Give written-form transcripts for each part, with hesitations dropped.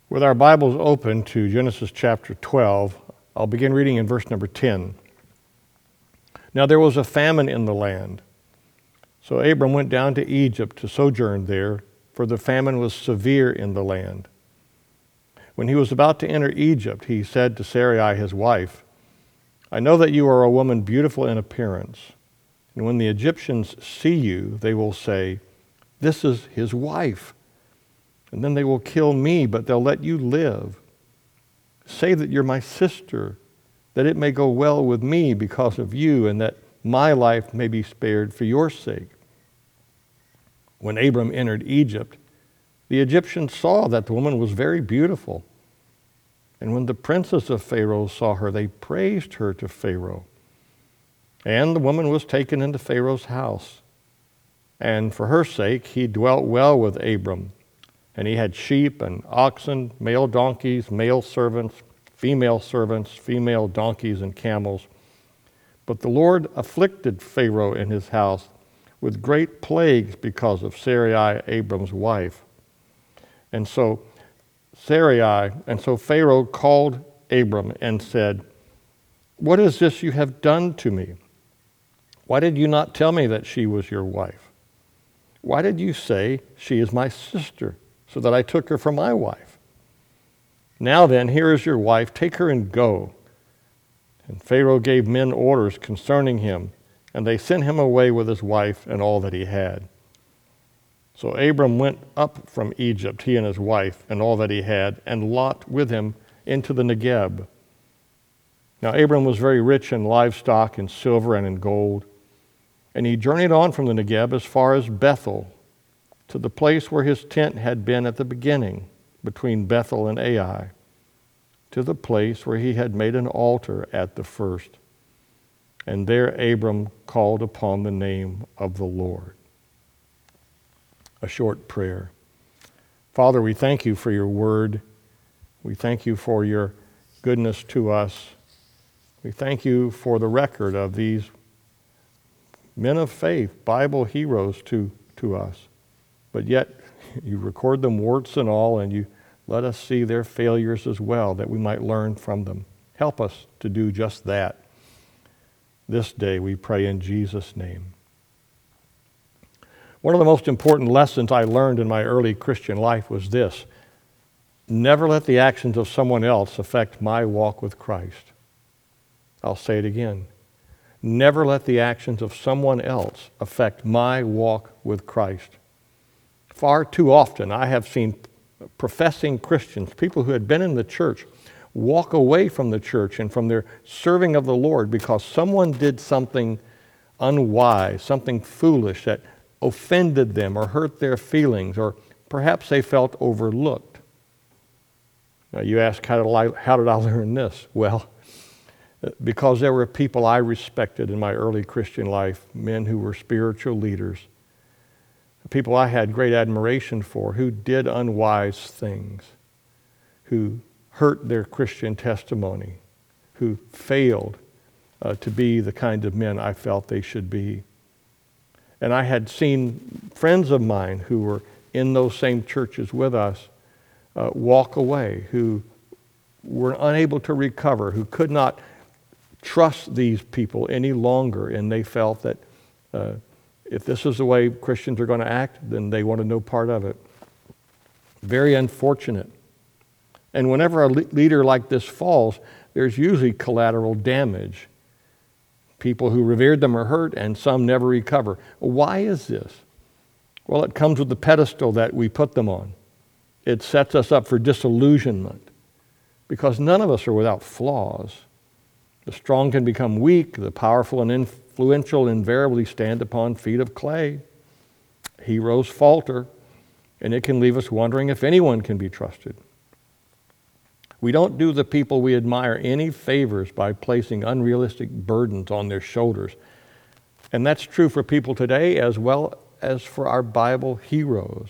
With our Bibles open to Genesis chapter 12, I'll begin reading in verse number 10. Now there was a famine in the land. So Abram went down to Egypt to sojourn there, for the famine was severe in the land. When he was about to enter Egypt, he said to Sarai his wife, I know that you are a woman beautiful in appearance, and when the Egyptians see you, they will say, this is his wife. And then they will kill me, but they'll let you live. Say that you're my sister, that it may go well with me because of you, and that my life may be spared for your sake. When Abram entered Egypt, the Egyptians saw that the woman was very beautiful. And when the princes of Pharaoh saw her, they praised her to Pharaoh. And the woman was taken into Pharaoh's house. And for her sake he dwelt well with Abram. And he had sheep and oxen, male donkeys, male servants, female donkeys and camels. But the Lord afflicted Pharaoh and his house with great plagues because of Sarai, Abram's wife. And so Pharaoh called Abram and said, what is this you have done to me? Why did you not tell me that she was your wife? Why did you say she is my sister, so that I took her for my wife? Now then, here is your wife, take her and go. And Pharaoh gave men orders concerning him, and they sent him away with his wife and all that he had. So Abram went up from Egypt, he and his wife and all that he had, and Lot with him into the Negeb. Now Abram was very rich in livestock, in silver, and in gold. And he journeyed on from the Negeb as far as Bethel, to the place where his tent had been at the beginning, between Bethel and Ai, to the place where he had made an altar at the first. And there Abram called upon the name of the Lord. A short prayer. Father, we thank you for your word. We thank you for your goodness to us. We thank you for the record of these men of faith, Bible heroes to us. But yet you record them warts and all, and you let us see their failures as well, that we might learn from them. Help us to do just that. This day we pray in Jesus' name. One of the most important lessons I learned in my early Christian life was this: never let the actions of someone else affect my walk with Christ. I'll say it again. Never let the actions of someone else affect my walk with Christ. Far too often I have seen professing Christians, people who had been in the church, walk away from the church and from their serving of the Lord because someone did something unwise, something foolish that offended them or hurt their feelings, or perhaps they felt overlooked. Now you ask, how did I learn this? Well, because there were people I respected in my early Christian life, men who were spiritual leaders, people I had great admiration for, who did unwise things, who hurt their Christian testimony, who failed to be the kind of men I felt they should be. And I had seen friends of mine who were in those same churches with us walk away, who were unable to recover, who could not trust these people any longer, and they felt that if this is the way Christians are going to act, then they wanted no part of it. Very unfortunate. And whenever a leader like this falls, there's usually collateral damage. People who revered them are hurt, and some never recover. Why is this? Well, it comes with the pedestal that we put them on. It sets us up for disillusionment, because none of us are without flaws. The strong can become weak. The powerful and influential invariably stand upon feet of clay. Heroes falter, and it can leave us wondering if anyone can be trusted. We don't do the people we admire any favors by placing unrealistic burdens on their shoulders. And that's true for people today as well as for our Bible heroes.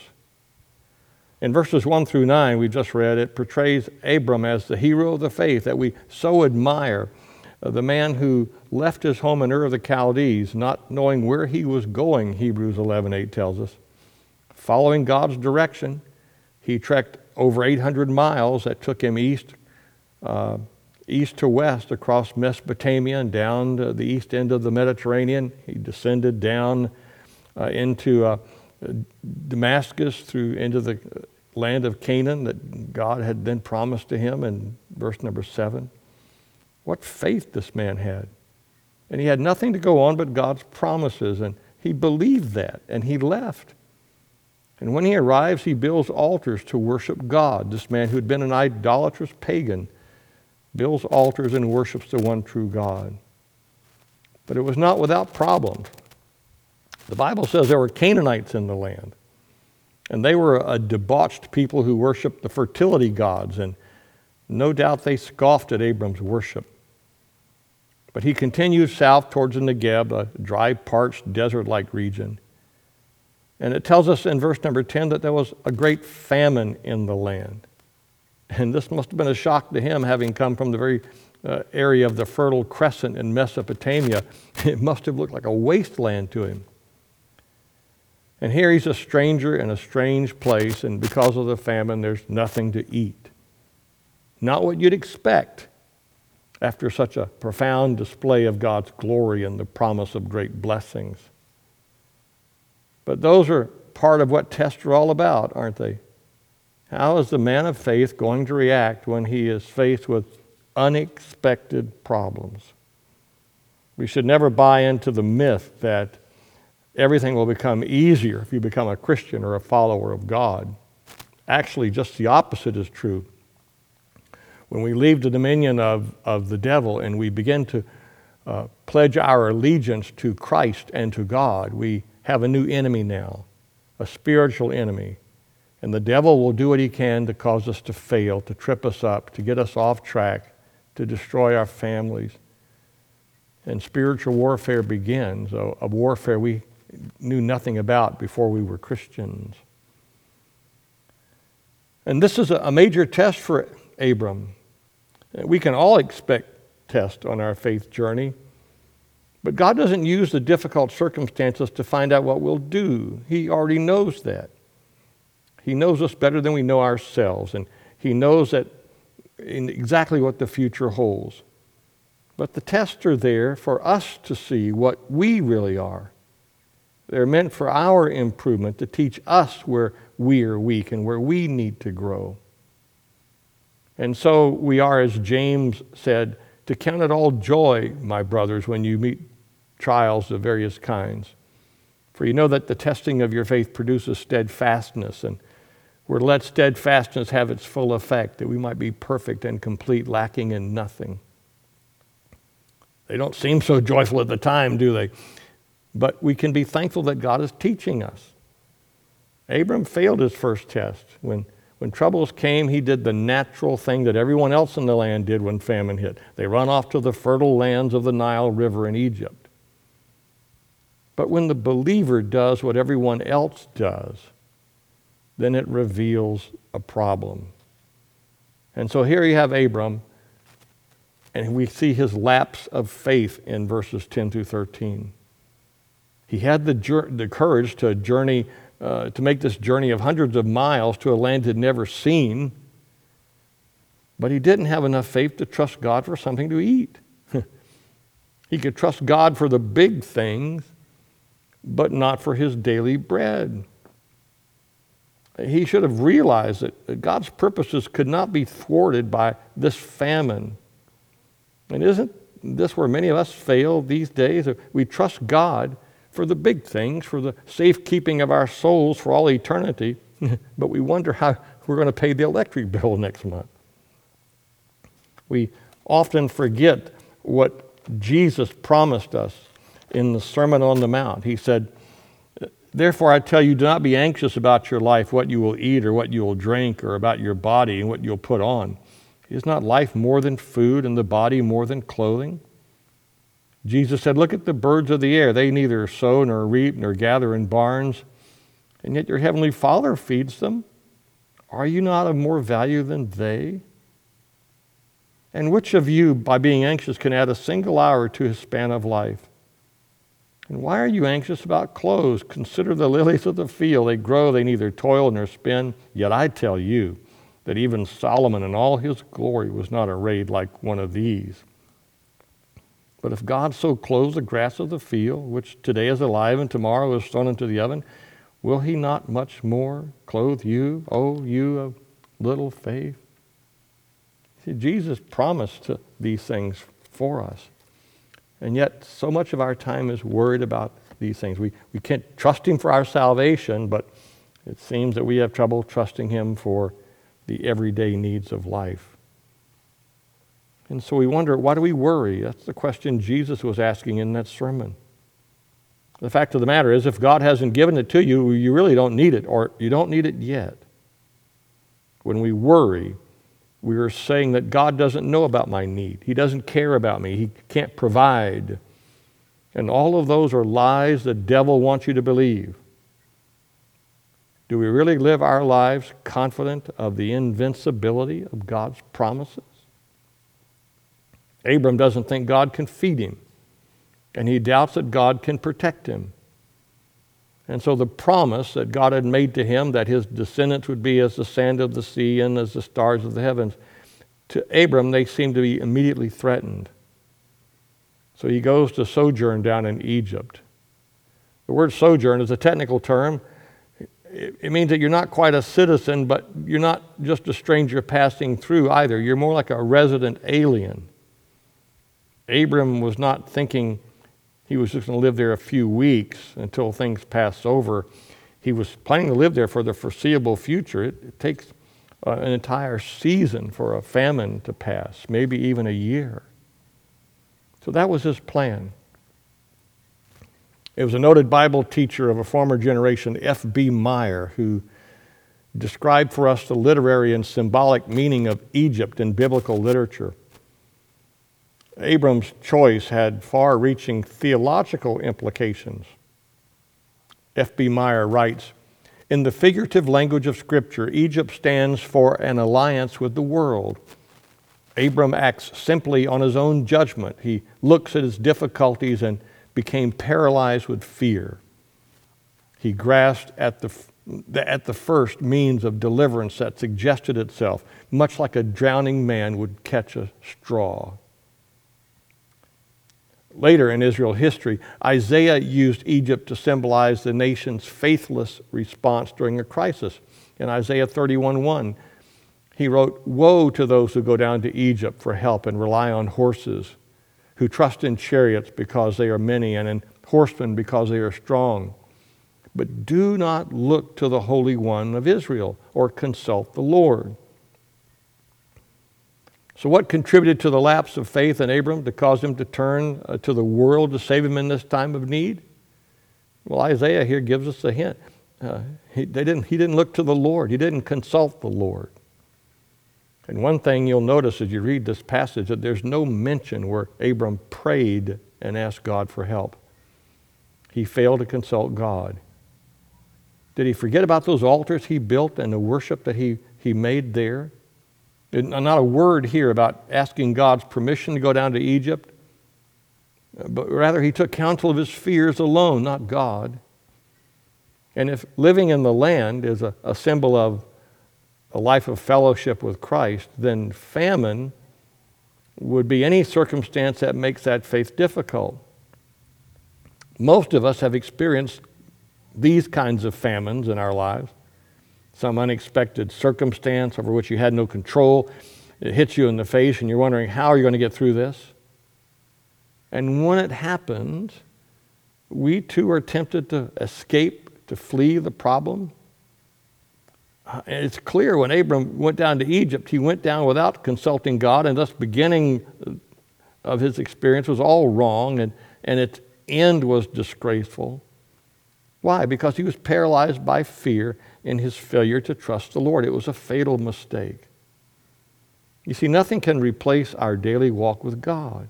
In verses 1 through 9, we just read, it portrays Abram as the hero of the faith that we so admire, the man who left his home in Ur of the Chaldees, not knowing where he was going, Hebrews 11:8 tells us. Following God's direction, he trekked over 800 miles that took him east to west across Mesopotamia and down to the east end of the Mediterranean. He descended down into Damascus into the land of Canaan that God had then promised to him in verse number 7. What faith this man had. And he had nothing to go on but God's promises, and he believed that, and he left. And when he arrives, he builds altars to worship God. This man who had been an idolatrous pagan builds altars and worships the one true God. But it was not without problems. The Bible says there were Canaanites in the land, and they were a debauched people who worshiped the fertility gods, and no doubt they scoffed at Abram's worship. But he continued south towards the Negeb, a dry, parched, desert-like region. And it tells us in verse number 10 that there was a great famine in the land. And this must have been a shock to him, having come from the very area of the Fertile Crescent in Mesopotamia. It must have looked like a wasteland to him. And here he's a stranger in a strange place, and because of the famine, there's nothing to eat. Not what you'd expect after such a profound display of God's glory and the promise of great blessings. But those are part of what tests are all about, aren't they? How is the man of faith going to react when he is faced with unexpected problems? We should never buy into the myth that everything will become easier if you become a Christian or a follower of God. Actually, just the opposite is true. When we leave the dominion of the devil and we begin to pledge our allegiance to Christ and to God, we have a new enemy now, a spiritual enemy. And the devil will do what he can to cause us to fail, to trip us up, to get us off track, to destroy our families. And spiritual warfare begins, a warfare we knew nothing about before we were Christians. And this is a major test for Abram. We can all expect tests on our faith journey, but God doesn't use the difficult circumstances to find out what we'll do. He already knows that. He knows us better than we know ourselves, and He knows that exactly what the future holds. But the tests are there for us to see what we really are. They're meant for our improvement, to teach us where we are weak and where we need to grow. And so we are, as James said, to count it all joy, my brothers, when you meet trials of various kinds. For you know that the testing of your faith produces steadfastness, and we're to let steadfastness have its full effect, that we might be perfect and complete, lacking in nothing. They don't seem so joyful at the time, do they? But we can be thankful that God is teaching us. Abram failed his first test. When troubles came, he did the natural thing that everyone else in the land did when famine hit. They run off to the fertile lands of the Nile River in Egypt. But when the believer does what everyone else does, then it reveals a problem. And so here you have Abram, and we see his lapse of faith in verses 10 through 13. He had the courage to journey to make this journey of hundreds of miles to a land he'd never seen, but he didn't have enough faith to trust God for something to eat. He could trust God for the big things, but not for his daily bread. He should have realized that God's purposes could not be thwarted by this famine. And isn't this where many of us fail these days? We trust God for the big things, for the safekeeping of our souls for all eternity, but we wonder how we're going to pay the electric bill next month. We often forget what Jesus promised us in the Sermon on the Mount. He said, "Therefore I tell you, do not be anxious about your life, what you will eat or what you will drink, or about your body and what you'll put on. Is not life more than food, and the body more than clothing?" Jesus said, "Look at the birds of the air. They neither sow nor reap nor gather in barns, and yet your heavenly Father feeds them. Are you not of more value than they? And which of you, by being anxious, can add a single hour to his span of life? And why are you anxious about clothes? Consider the lilies of the field. They grow, they neither toil nor spin. Yet I tell you that even Solomon in all his glory was not arrayed like one of these. But if God so clothes the grass of the field, which today is alive and tomorrow is thrown into the oven, will he not much more clothe you, O you of little faith? See, Jesus promised these things for us. And yet so much of our time is worried about these things. We can't trust him for our salvation, but it seems that we have trouble trusting him for the everyday needs of life. And so we wonder, why do we worry? That's the question Jesus was asking in that sermon. The fact of the matter is, if God hasn't given it to you, you really don't need it, or you don't need it yet. When we worry, we are saying that God doesn't know about my need. He doesn't care about me. He can't provide. And all of those are lies the devil wants you to believe. Do we really live our lives confident of the invincibility of God's promises? Abram doesn't think God can feed him, and he doubts that God can protect him. And so the promise that God had made to him, that his descendants would be as the sand of the sea and as the stars of the heavens, to Abram they seem to be immediately threatened. So he goes to sojourn down in Egypt. The word sojourn is a technical term. It means that you're not quite a citizen, but you're not just a stranger passing through either. You're more like a resident alien. Abram was not thinking he was just going to live there a few weeks until things passed over. He was planning to live there for the foreseeable future. It takes an entire season for a famine to pass, maybe even a year. So that was his plan. It was a noted Bible teacher of a former generation, F.B. Meyer, who described for us the literary and symbolic meaning of Egypt in biblical literature. Abram's choice had far-reaching theological implications. F.B. Meyer writes, "In the figurative language of Scripture, Egypt stands for an alliance with the world. Abram acts simply on his own judgment. He looks at his difficulties and became paralyzed with fear. He grasped at the first means of deliverance that suggested itself, much like a drowning man would catch a straw." Later in Israel history, Isaiah used Egypt to symbolize the nation's faithless response during a crisis. In Isaiah 31:1, he wrote, "Woe to those who go down to Egypt for help and rely on horses, who trust in chariots because they are many and in horsemen because they are strong. But do not look to the Holy One of Israel or consult the Lord." So what contributed to the lapse of faith in Abram to cause him to turn to the world to save him in this time of need? Well, Isaiah here gives us a hint. He didn't look to the Lord. He didn't consult the Lord. And one thing you'll notice as you read this passage, that there's no mention where Abram prayed and asked God for help. He failed to consult God. Did he forget about those altars he built and the worship that he made there? Not a word here about asking God's permission to go down to Egypt, but rather he took counsel of his fears alone, not God. And if living in the land is a symbol of a life of fellowship with Christ, then famine would be any circumstance that makes that faith difficult. Most of us have experienced these kinds of famines in our lives. Some unexpected circumstance over which you had no control. It hits you in the face and you're wondering, how are you going to get through this? And when it happens, we too are tempted to escape, to flee the problem. And it's clear when Abram went down to Egypt, he went down without consulting God, and thus beginning of his experience was all wrong, and its end was disgraceful. Why? Because he was paralyzed by fear in his failure to trust the Lord. It was a fatal mistake. You see, nothing can replace our daily walk with God.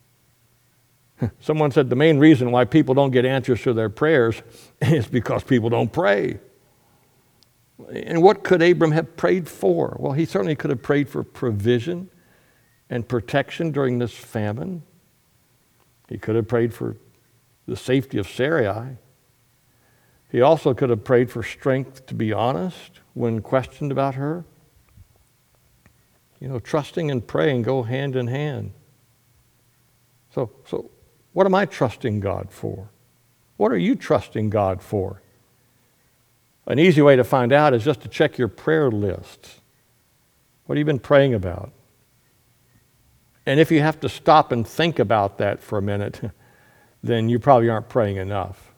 Someone said the main reason why people don't get answers to their prayers is because people don't pray. And what could Abram have prayed for? Well, he certainly could have prayed for provision and protection during this famine. He could have prayed for the safety of Sarai. He also could have prayed for strength to be honest when questioned about her. Trusting and praying go hand in hand. So what am I trusting God for? What are you trusting God for? An easy way to find out is just to check your prayer list. What have you been praying about? And if you have to stop and think about that for a minute, then you probably aren't praying enough.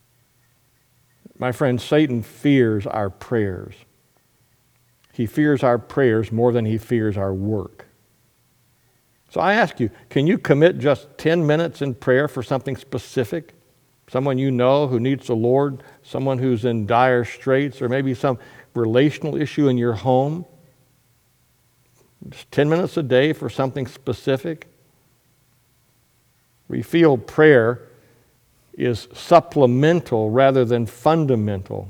My friend, Satan fears our prayers. He fears our prayers more than he fears our work. So I ask you, can you commit just 10 minutes in prayer for something specific? Someone you know who needs the Lord, someone who's in dire straits, or maybe some relational issue in your home? Just 10 minutes a day for something specific? We feel prayer is supplemental rather than fundamental.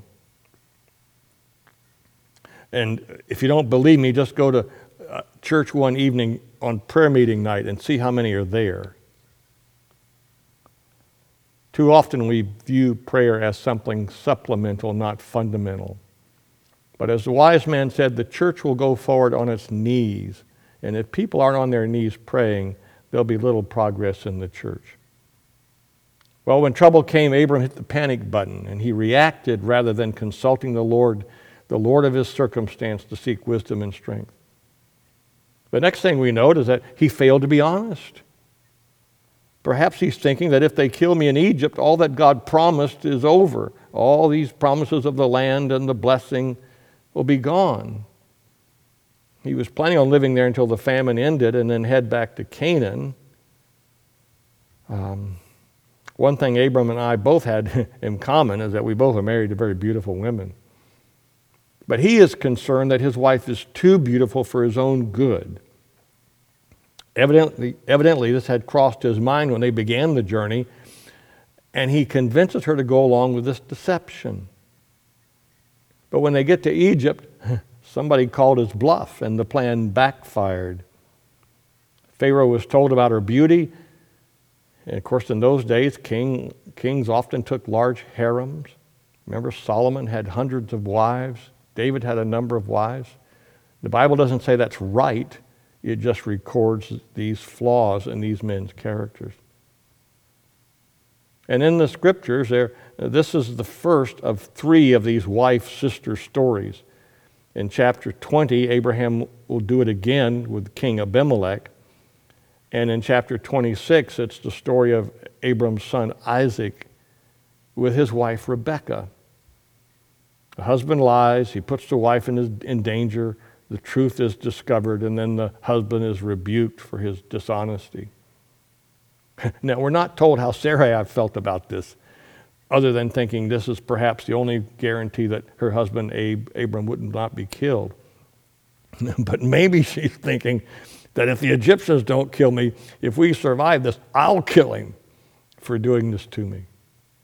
And if you don't believe me, just go to church one evening on prayer meeting night and see how many are there. Too often we view prayer as something supplemental, not fundamental. But as the wise man said, the church will go forward on its knees. And if people aren't on their knees praying, there'll be little progress in the church. Well, when trouble came, Abram hit the panic button, and he reacted rather than consulting the Lord of his circumstance, to seek wisdom and strength. The next thing we note is that he failed to be honest. Perhaps he's thinking that if they kill me in Egypt, all that God promised is over. All these promises of the land and the blessing will be gone. He was planning on living there until the famine ended and then head back to Canaan. One thing Abram and I both had in common is that we both are married to very beautiful women. But he is concerned that his wife is too beautiful for his own good. Evidently, this had crossed his mind when they began the journey, and he convinces her to go along with this deception. But when they get to Egypt, somebody called his bluff, and the plan backfired. Pharaoh was told about her beauty, and of course, in those days, kings often took large harems. Remember, Solomon had hundreds of wives. David had a number of wives. The Bible doesn't say that's right. It just records these flaws in these men's characters. And in the scriptures, this is the first of 3 of these wife-sister stories. In chapter 20, Abraham will do it again with King Abimelech. And in chapter 26, it's the story of Abram's son Isaac with his wife Rebekah. The husband lies, he puts the wife in danger, the truth is discovered, and then the husband is rebuked for his dishonesty. Now, we're not told how Sarai felt about this, other than thinking this is perhaps the only guarantee that her husband Abram would not be killed. But maybe she's thinking that if the Egyptians don't kill me, if we survive this, I'll kill him for doing this to me.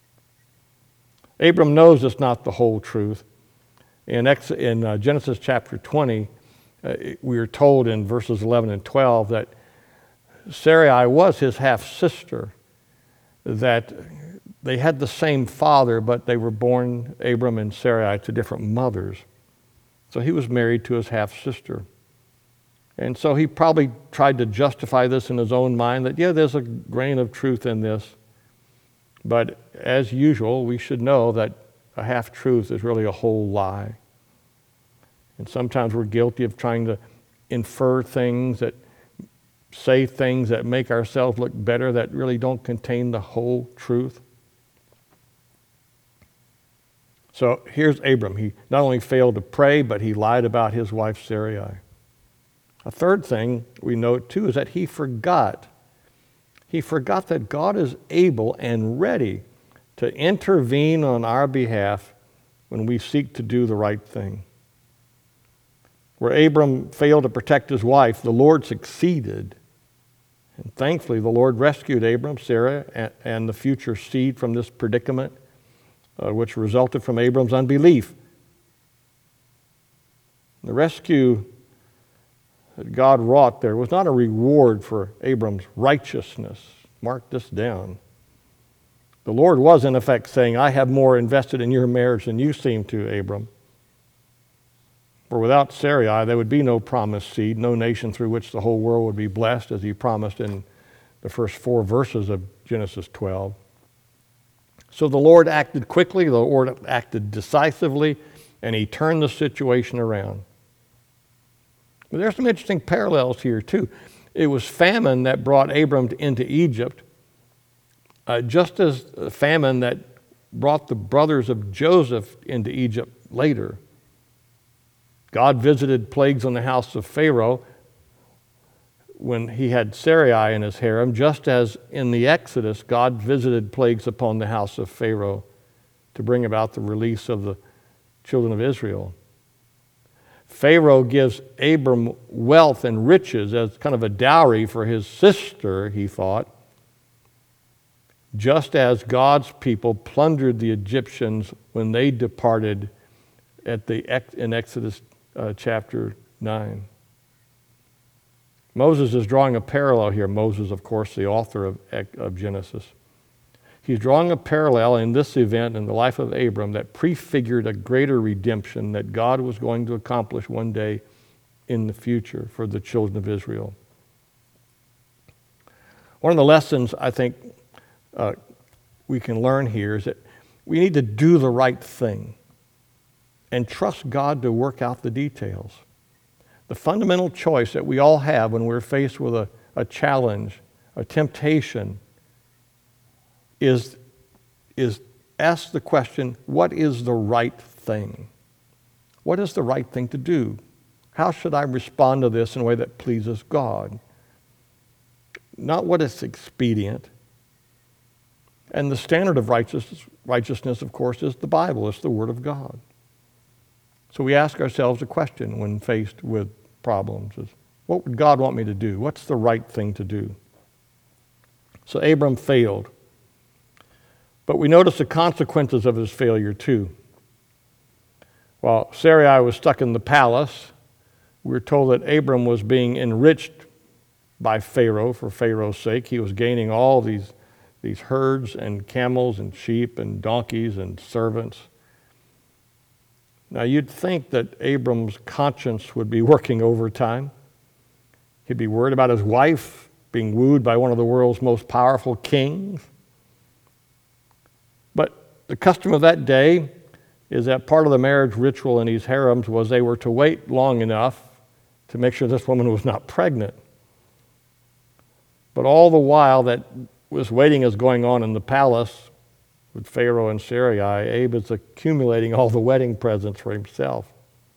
Abram knows it's not the whole truth. In Genesis chapter 20, we are told in verses 11 and 12 that Sarai was his half-sister, that they had the same father, but they were born, Abram and Sarai, to different mothers. So he was married to his half-sister. And so he probably tried to justify this in his own mind, that, there's a grain of truth in this. But as usual, we should know that a half-truth is really a whole lie. And sometimes we're guilty of trying to infer things, say things that make ourselves look better, that really don't contain the whole truth. So here's Abram. He not only failed to pray, but he lied about his wife Sarai. A third thing we note too is that he forgot. He forgot that God is able and ready to intervene on our behalf when we seek to do the right thing. Where Abram failed to protect his wife, the Lord succeeded. And thankfully, the Lord rescued Abram, Sarah, and the future seed from this predicament, which resulted from Abram's unbelief. The rescue that God wrought there was not a reward for Abram's righteousness. Mark this down. The Lord was, in effect, saying, I have more invested in your marriage than you seem to, Abram. For without Sarai, there would be no promised seed, no nation through which the whole world would be blessed, as he promised in the first 4 verses of Genesis 12. So the Lord acted quickly, the Lord acted decisively, and he turned the situation around. But there's some interesting parallels here, too. It was famine that brought Abram into Egypt, just as the famine that brought the brothers of Joseph into Egypt later. God visited plagues on the house of Pharaoh when he had Sarai in his harem, just as in the Exodus, God visited plagues upon the house of Pharaoh to bring about the release of the children of Israel. Pharaoh gives Abram wealth and riches as kind of a dowry for his sister, he thought, just as God's people plundered the Egyptians when they departed in Exodus chapter 9. Moses is drawing a parallel here. Moses, of course, the author of Genesis. He's drawing a parallel in this event in the life of Abram that prefigured a greater redemption that God was going to accomplish one day in the future for the children of Israel. One of the lessons I think we can learn here is that we need to do the right thing and trust God to work out the details. The fundamental choice that we all have when we're faced with a challenge, a temptation, is ask the question, what is the right thing? What is the right thing to do? How should I respond to this in a way that pleases God? Not what is expedient. And the standard of righteousness, of course, is the Bible. It's the Word of God. So we ask ourselves a question when faced with problems is, what would God want me to do? What's the right thing to do? So Abram failed. But we notice the consequences of his failure too. While Sarai was stuck in the palace, we're told that Abram was being enriched by Pharaoh for Pharaoh's sake. He was gaining all these herds and camels and sheep and donkeys and servants. Now, you'd think that Abram's conscience would be working overtime. He'd be worried about his wife being wooed by one of the world's most powerful kings. But the custom of that day is that part of the marriage ritual in these harems was they were to wait long enough to make sure this woman was not pregnant. But all the while that this waiting is going on in the palace, with Pharaoh and Sarai, Abe is accumulating all the wedding presents for himself.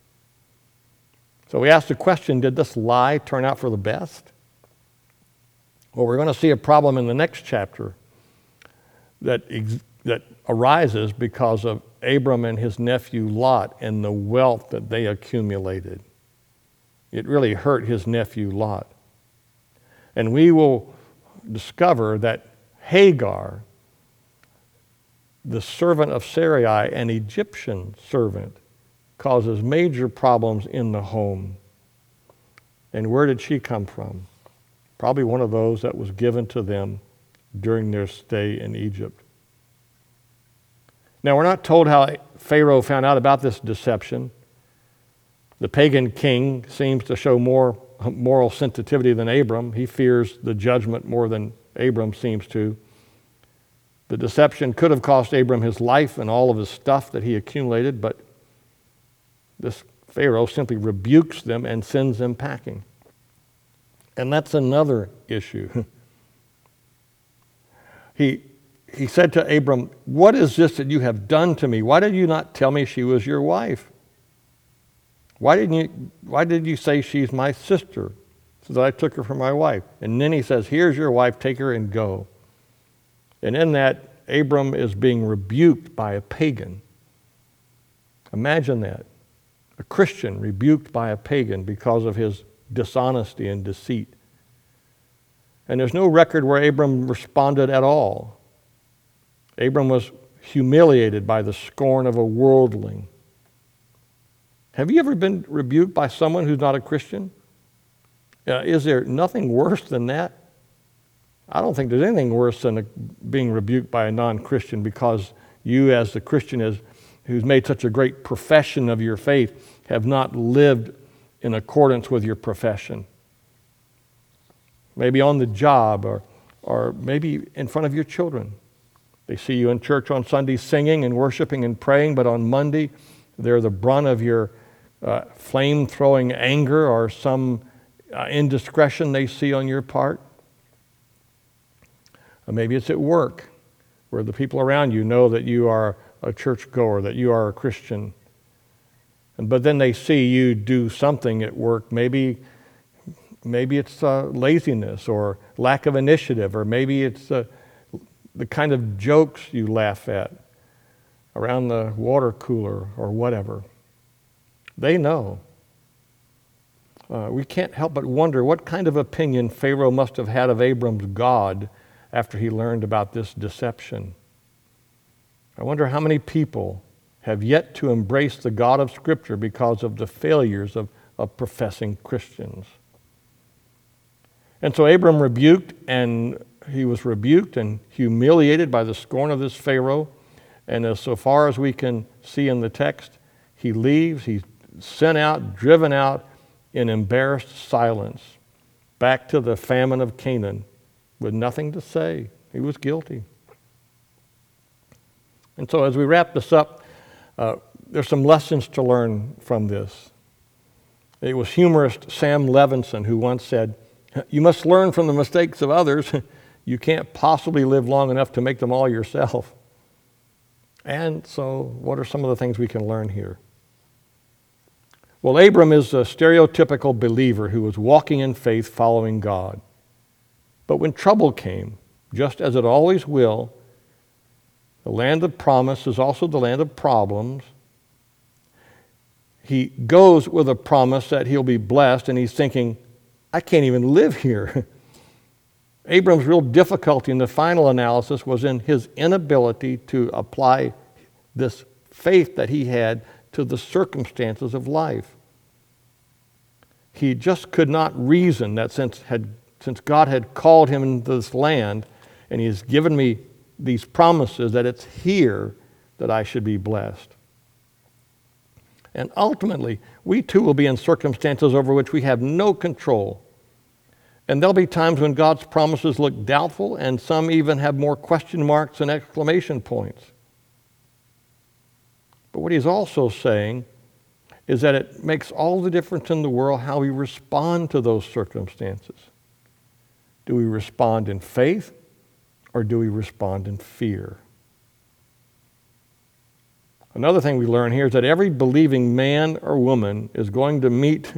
So we ask the question, did this lie turn out for the best? Well, we're going to see a problem in the next chapter that arises because of Abram and his nephew Lot and the wealth that they accumulated. It really hurt his nephew Lot. And we will discover that Hagar, the servant of Sarai, an Egyptian servant, causes major problems in the home. And where did she come from? Probably one of those that was given to them during their stay in Egypt. Now, we're not told how Pharaoh found out about this deception. The pagan king seems to show more moral sensitivity than Abram. He fears the judgment more than Abram seems to. The deception could have cost Abram his life and all of his stuff that he accumulated, but this Pharaoh simply rebukes them and sends them packing. And that's another issue. He said to Abram, "What is this that you have done to me? Why did you not tell me she was your wife? Why did you say she's my sister, so that I took her for my wife?" And then he says, "Here's your wife, take her and go." And in that, Abram is being rebuked by a pagan. Imagine that. A Christian rebuked by a pagan because of his dishonesty and deceit. And there's no record where Abram responded at all. Abram was humiliated by the scorn of a worldling. Have you ever been rebuked by someone who's not a Christian? Is there nothing worse than that? I don't think there's anything worse than being rebuked by a non-Christian because you, as the Christian who's made such a great profession of your faith, have not lived in accordance with your profession. Maybe on the job or maybe in front of your children. They see you in church on Sunday singing and worshiping and praying, but on Monday they're the brunt of your flame-throwing anger or some indiscretion they see on your part. Or maybe it's at work, where the people around you know that you are a churchgoer, that you are a Christian. But then they see you do something at work. Maybe it's laziness or lack of initiative, or maybe it's the kind of jokes you laugh at around the water cooler or whatever. They know. We can't help but wonder what kind of opinion Pharaoh must have had of Abram's God after he learned about this deception. I wonder how many people have yet to embrace the God of Scripture because of the failures of professing Christians. And so Abram was rebuked and humiliated by the scorn of this Pharaoh. And as so far as we can see in the text, he leaves, he's sent out, driven out in embarrassed silence, back to the famine of Canaan with nothing to say. He was guilty. And so as we wrap this up, there's some lessons to learn from this. It was humorist Sam Levinson who once said, "You must learn from the mistakes of others. You can't possibly live long enough to make them all yourself." And so what are some of the things we can learn here? Well, Abram is a stereotypical believer who was walking in faith, following God. But when trouble came, just as it always will, the land of promise is also the land of problems. He goes with a promise that he'll be blessed, and he's thinking, I can't even live here. Abram's real difficulty in the final analysis was in his inability to apply this faith that he had to the circumstances of life. He just could not reason that since God had called him into this land and he has given me these promises, that it's here that I should be blessed. And ultimately, we too will be in circumstances over which we have no control. And there'll be times when God's promises look doubtful, and some even have more question marks and exclamation points. But what he's also saying is that it makes all the difference in the world how we respond to those circumstances. Do we respond in faith, or do we respond in fear? Another thing we learn here is that every believing man or woman is going to meet,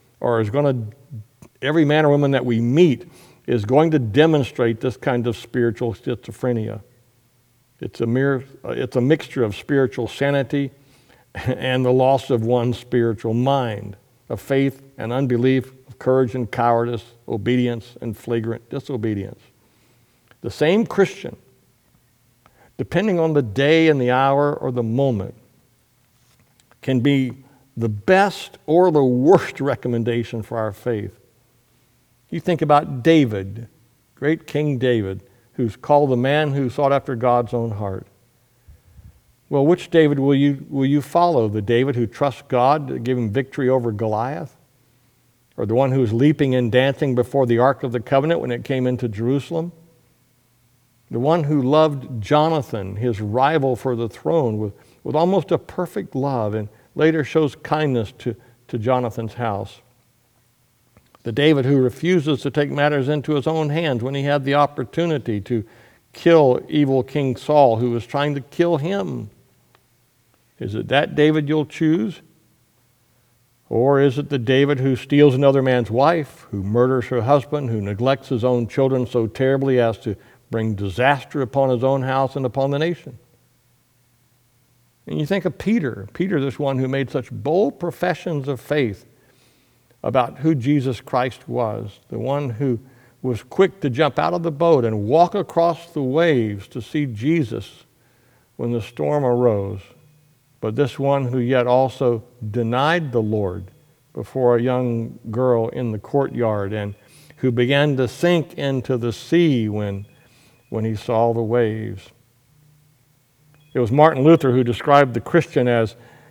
every man or woman that we meet is going to demonstrate this kind of spiritual schizophrenia. It's a mixture of spiritual sanity and the loss of one's spiritual mind, of faith and unbelief, of courage and cowardice, obedience and flagrant disobedience. The same Christian, depending on the day and the hour or the moment, can be the best or the worst recommendation for our faith. You think about David, great King David, who's called the man who sought after God's own heart. Well, which David will you follow? The David who trusts God to give him victory over Goliath? Or the one who was leaping and dancing before the Ark of the Covenant when it came into Jerusalem? The one who loved Jonathan, his rival for the throne, with almost a perfect love, and later shows kindness to Jonathan's house. The David who refuses to take matters into his own hands when he had the opportunity to kill evil King Saul, who was trying to kill him. Is it that David you'll choose? Or is it the David who steals another man's wife, who murders her husband, who neglects his own children so terribly as to bring disaster upon his own house and upon the nation? And you think of Peter, this one who made such bold professions of faith about who Jesus Christ was, the one who was quick to jump out of the boat and walk across the waves to see Jesus when the storm arose. But this one who yet also denied the Lord before a young girl in the courtyard, and who began to sink into the sea when he saw the waves. It was Martin Luther who described the Christian as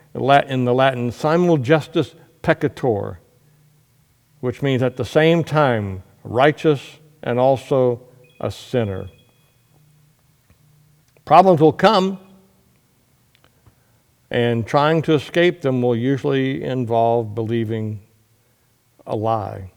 in the Latin, simul justus peccator, which means at the same time righteous and also a sinner. Problems will come, and trying to escape them will usually involve believing a lie.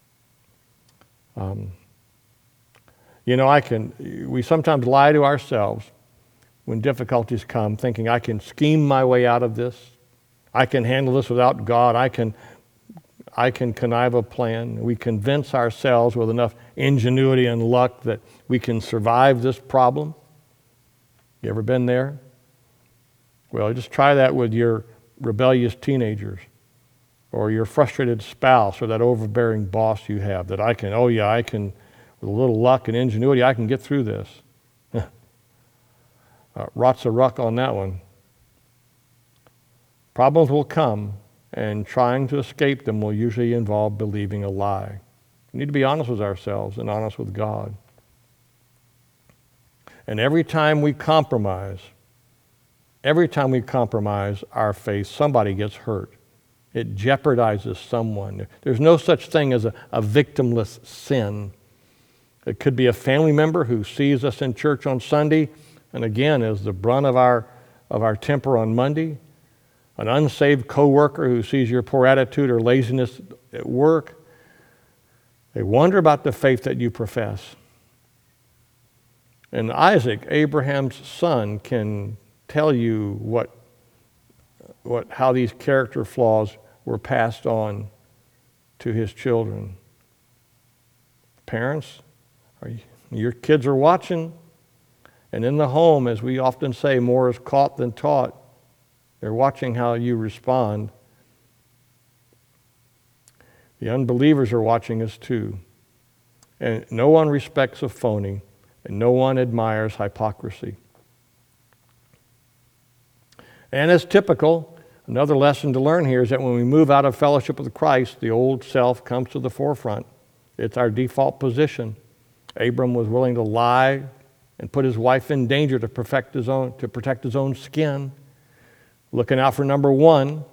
We sometimes lie to ourselves when difficulties come, thinking I can scheme my way out of this. I can handle this without God. I can connive a plan. We convince ourselves with enough ingenuity and luck that we can survive this problem. You ever been there? Well, just try that with your rebellious teenagers or your frustrated spouse or that overbearing boss you have that I can, with a little luck and ingenuity, I can get through this. Rots of ruck on that one. Problems will come, and trying to escape them will usually involve believing a lie. We need to be honest with ourselves and honest with God. And every time we compromise our faith, somebody gets hurt. It jeopardizes someone. There's no such thing as a victimless sin. It could be a family member who sees us in church on Sunday and again is the brunt of our temper on Monday. An unsaved coworker who sees your poor attitude or laziness at work. They wonder about the faith that you profess. And Isaac, Abraham's son, can tell you how these character flaws were passed on to his children. Parents, your kids are watching, and in the home, as we often say, more is caught than taught. They're watching how you respond. The unbelievers are watching us too. And no one respects a phony, and no one admires hypocrisy. And as typical, another lesson to learn here is that when we move out of fellowship with Christ, the old self comes to the forefront. It's our default position. Abram was willing to lie and put his wife in danger to protect his own skin, looking out for number one.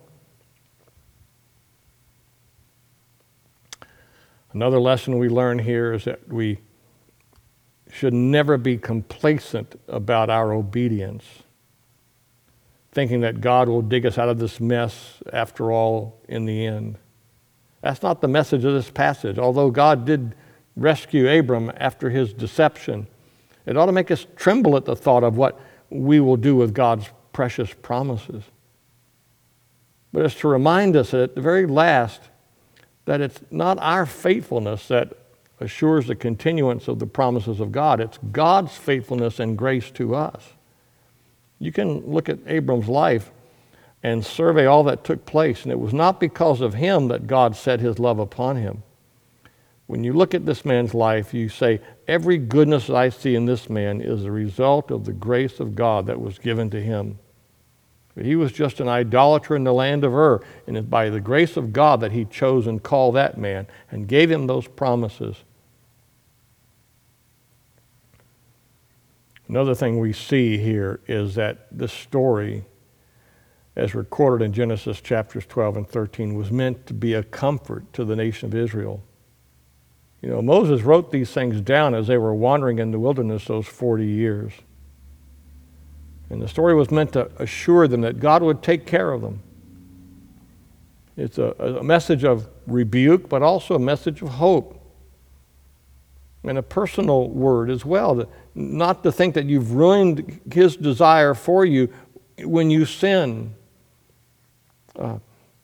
Another lesson we learn here is that we should never be complacent about our obedience, thinking that God will dig us out of this mess after all in the end. That's not the message of this passage. Although God did rescue Abram after his deception, it ought to make us tremble at the thought of what we will do with God's precious promises. But it's to remind us that at the very last, that it's not our faithfulness that assures the continuance of the promises of God. It's God's faithfulness and grace to us. You can look at Abram's life and survey all that took place, and it was not because of him that God set his love upon him. When you look at this man's life, you say, every goodness that I see in this man is a result of the grace of God that was given to him. He was just an idolater in the land of Ur, and it's by the grace of God that he chose and called that man and gave him those promises. Another thing we see here is that this story, as recorded in Genesis chapters 12 and 13, was meant to be a comfort to the nation of Israel. You know, Moses wrote these things down as they were wandering in the wilderness those 40 years. And the story was meant to assure them that God would take care of them. It's a message of rebuke, but also a message of hope. And a personal word as well, not to think that you've ruined his desire for you when you sin. The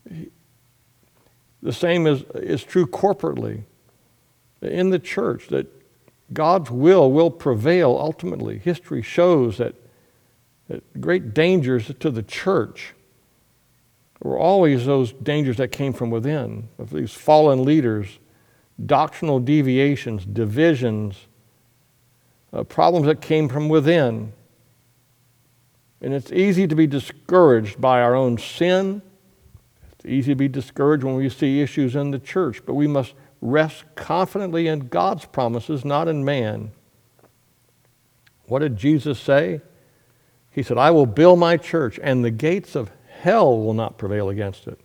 same is true corporately in the church, that God's will prevail ultimately. History shows that great dangers to the church were always those dangers that came from within, of these fallen leaders, doctrinal deviations, divisions, problems that came from within. And it's easy to be discouraged by our own sin. It's easy to be discouraged when we see issues in the church, but we must rest confidently in God's promises, not in man. What did Jesus say? He said, I will build my church, and the gates of hell will not prevail against it.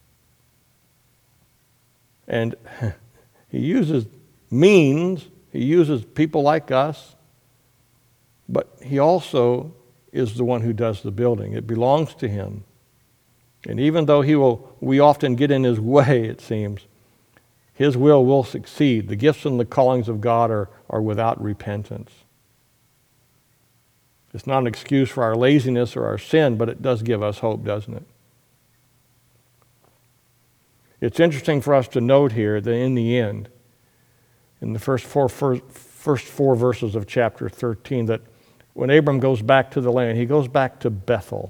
And he uses means, he uses people like us, but he also is the one who does the building. It belongs to him. And even though we often get in his way, it seems, his will succeed. The gifts and the callings of God are without repentance. It's not an excuse for our laziness or our sin, but it does give us hope, doesn't it? It's interesting for us to note here that in the end, in the first four verses of chapter 13, that when Abram goes back to the land, he goes back to Bethel.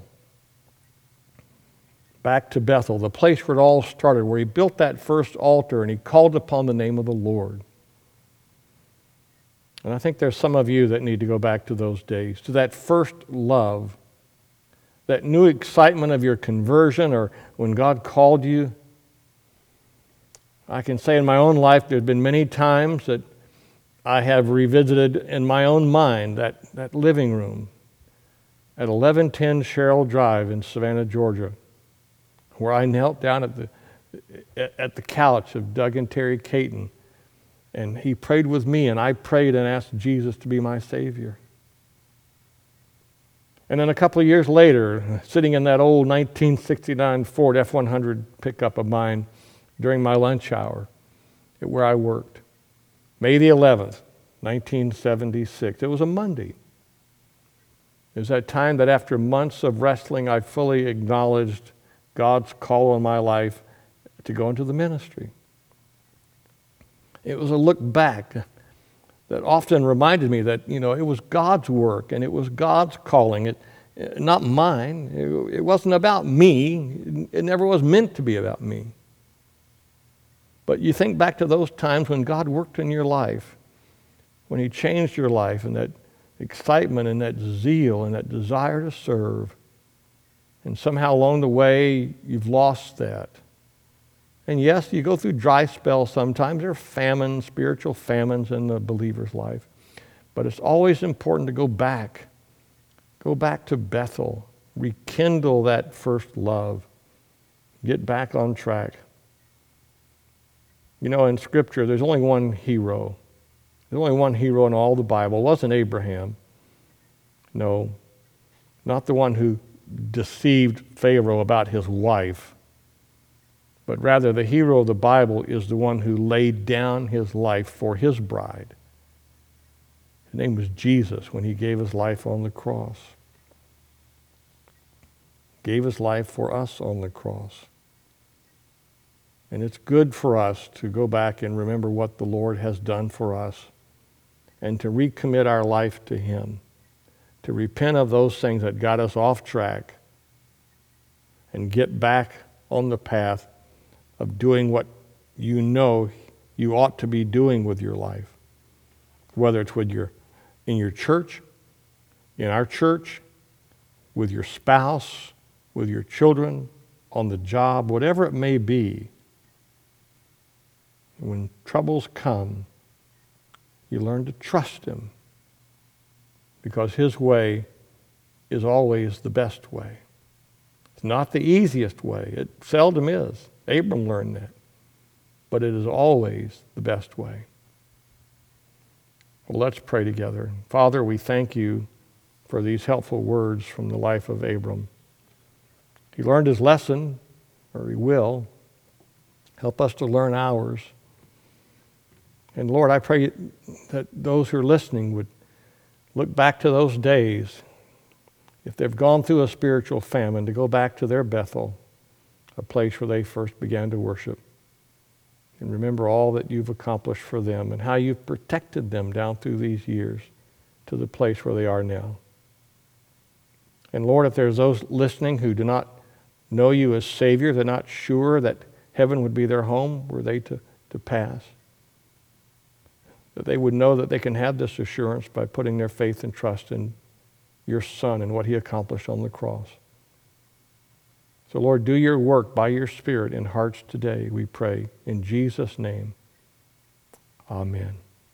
Back to Bethel, the place where it all started, where he built that first altar and he called upon the name of the Lord. And I think there's some of you that need to go back to those days, to that first love, that new excitement of your conversion or when God called you. I can say in my own life there have been many times that I have revisited in my own mind that living room at 1110 Sherrill Drive in Savannah, Georgia, where I knelt down at the couch of Doug and Terry Caton, and he prayed with me, and I prayed and asked Jesus to be my Savior. And then a couple of years later, sitting in that old 1969 Ford F-100 pickup of mine during my lunch hour at where I worked, May the 11th, 1976. It was a Monday. It was that time that after months of wrestling, I fully acknowledged God's call on my life to go into the ministry. It was a look back that often reminded me that, it was God's work and it was God's calling, not mine. It wasn't about me. It never was meant to be about me. But you think back to those times when God worked in your life, when he changed your life, and that excitement and that zeal and that desire to serve. And somehow along the way, you've lost that. And yes, you go through dry spells sometimes. There are famines, spiritual famines in the believer's life. But it's always important to go back. Go back to Bethel. Rekindle that first love. Get back on track. In Scripture, there's only one hero. There's only one hero in all the Bible. It wasn't Abraham. No, not the one who deceived Pharaoh about his wife, but rather the hero of the Bible is the one who laid down his life for his bride. His name was Jesus when he gave his life on the cross. Gave his life for us on the cross. And it's good for us to go back and remember what the Lord has done for us and to recommit our life to him, to repent of those things that got us off track and get back on the path of doing what you ought to be doing with your life, whether it's in your church, in our church, with your spouse, with your children, on the job, whatever it may be. When troubles come, you learn to trust him because his way is always the best way. It's not the easiest way. It seldom is. Abram learned that. But it is always the best way. Well, let's pray together. Father, we thank you for these helpful words from the life of Abram. He learned his lesson, or he will. Help us to learn ours. And Lord, I pray that those who are listening would look back to those days, if they've gone through a spiritual famine, to go back to their Bethel, a place where they first began to worship, and remember all that you've accomplished for them and how you've protected them down through these years to the place where they are now. And Lord, if there's those listening who do not know you as Savior, they're not sure that heaven would be their home, were they to pass, that they would know that they can have this assurance by putting their faith and trust in your Son and what he accomplished on the cross. So Lord, do your work by your Spirit in hearts today, we pray. In Jesus' name, amen.